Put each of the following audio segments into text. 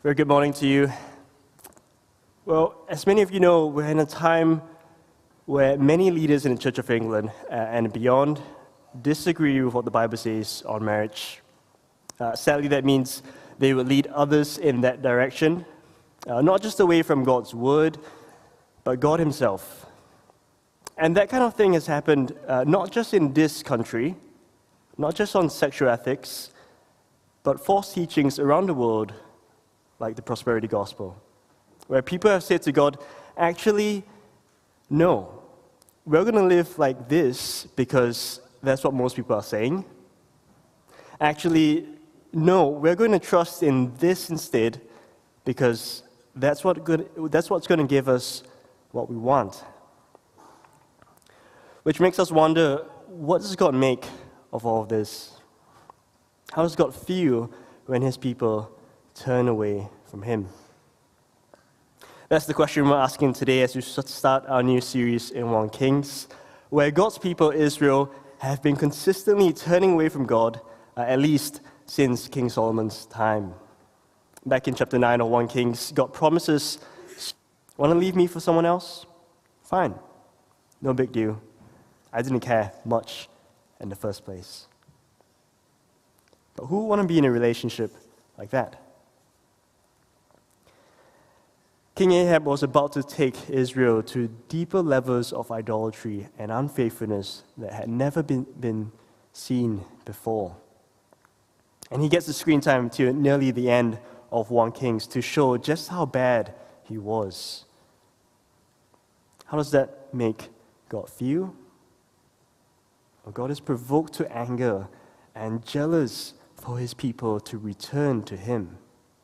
Very good morning to you. Well, as many of you know, we're in a time where many leaders in the Church of England and beyond disagree with what the Bible says on marriage. Sadly, that means they will lead others in that direction, not just away from God's word, but God himself. And that kind of thing has happened not just in this country, not just on sexual ethics, but false teachings around the world, like the prosperity gospel, where people have said to God, actually, no, we're going to live like this because that's what most people are saying. Actually, no, we're going to trust in this instead because that's what's going to give us what we want. Which makes us wonder, what does God make of all of this? How does God feel when his people turn away from him? That's the question we're asking today as we start our new series in 1 Kings, where God's people, Israel, have been consistently turning away from God, at least since King Solomon's time. Back in chapter 9 of 1 Kings, God promises, want to leave me for someone else? Fine. No big deal. I didn't care much in the first place. But who would want to be in a relationship like that? King Ahab was about to take Israel to deeper levels of idolatry and unfaithfulness that had never been seen before. And he gets the screen time to nearly the end of 1 Kings to show just how bad he was. How does that make God feel? Well, God is provoked to anger and jealous for his people to return to him.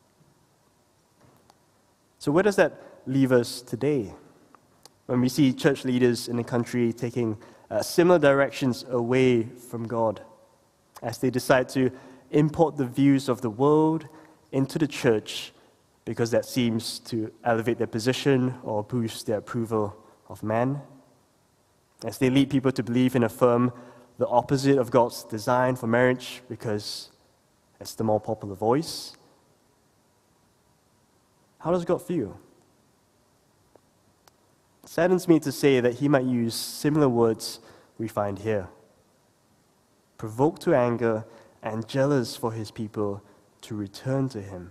So where does that leave us today? When we see church leaders in the country taking similar directions away from God, as they decide to import the views of the world into the church because that seems to elevate their position or boost their approval of man, as they lead people to believe and affirm the opposite of God's design for marriage because it's the more popular voice. How does God feel? It saddens me to say that he might use similar words we find here. Provoked to anger and jealous for his people to return to him.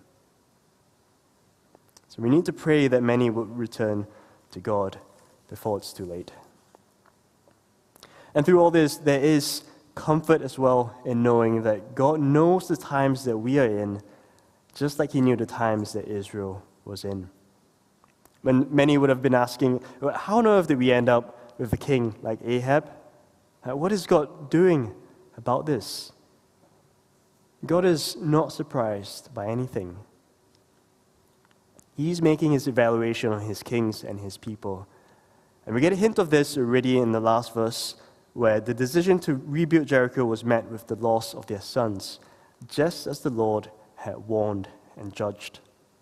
So we need to pray that many would return to God before it's too late. And through all this, there is comfort as well in knowing that God knows the times that we are in, just like he knew the times that Israel was in. When many would have been asking, how on earth did we end up with a king like Ahab? What is God doing about this? God is not surprised by anything. He's making his evaluation on his kings and his people. And we get a hint of this already in the last verse, where the decision to rebuild Jericho was met with the loss of their sons, just as the Lord had warned and judged.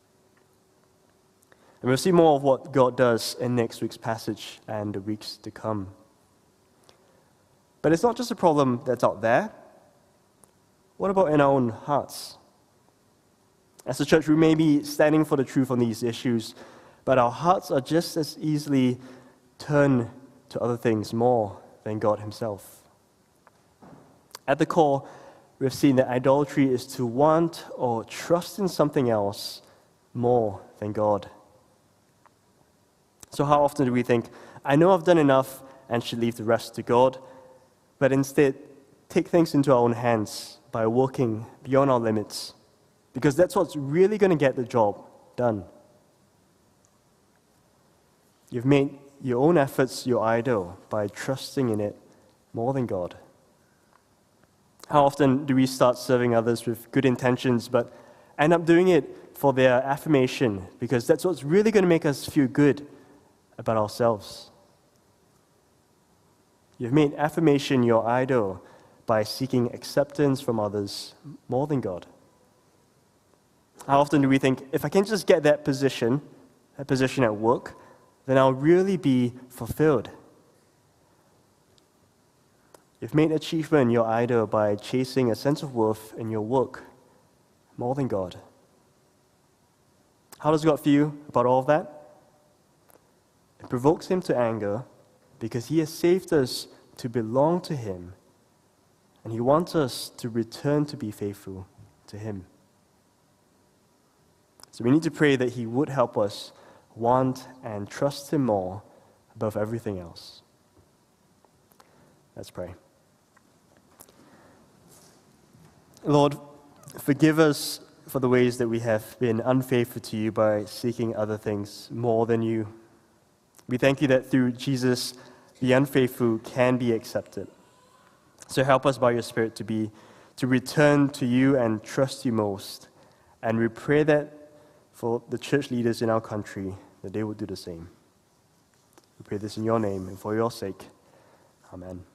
And we'll see more of what God does in next week's passage and the weeks to come. But it's not just a problem that's out there. What about in our own hearts? As a church, we may be standing for the truth on these issues, but our hearts are just as easily turned to other things more than God himself. At the core, we've seen that idolatry is to want or trust in something else more than God. So how often do we think, I know I've done enough and should leave the rest to God, but instead take things into our own hands by working beyond our limits, because that's what's really going to get the job done. You've made your own efforts your idol by trusting in it more than God. How often do we start serving others with good intentions but end up doing it for their affirmation because that's what's really going to make us feel good about ourselves? You've made affirmation your idol by seeking acceptance from others more than God. How often do we think, if I can just get that position at work, then I'll really be fulfilled? You've made achievement your idol by chasing a sense of worth in your work more than God. How does God feel about all of that? It provokes him to anger because he has saved us to belong to him, and he wants us to return to be faithful to him. So we need to pray that he would help us want and trust him more above everything else. Let's pray. Lord, forgive us for the ways that we have been unfaithful to you by seeking other things more than you. We thank you that through Jesus, the unfaithful can be accepted. So help us by your Spirit to return to you and trust you most. And we pray that for the church leaders in our country, that they will do the same. We pray this in your name and for your sake. Amen.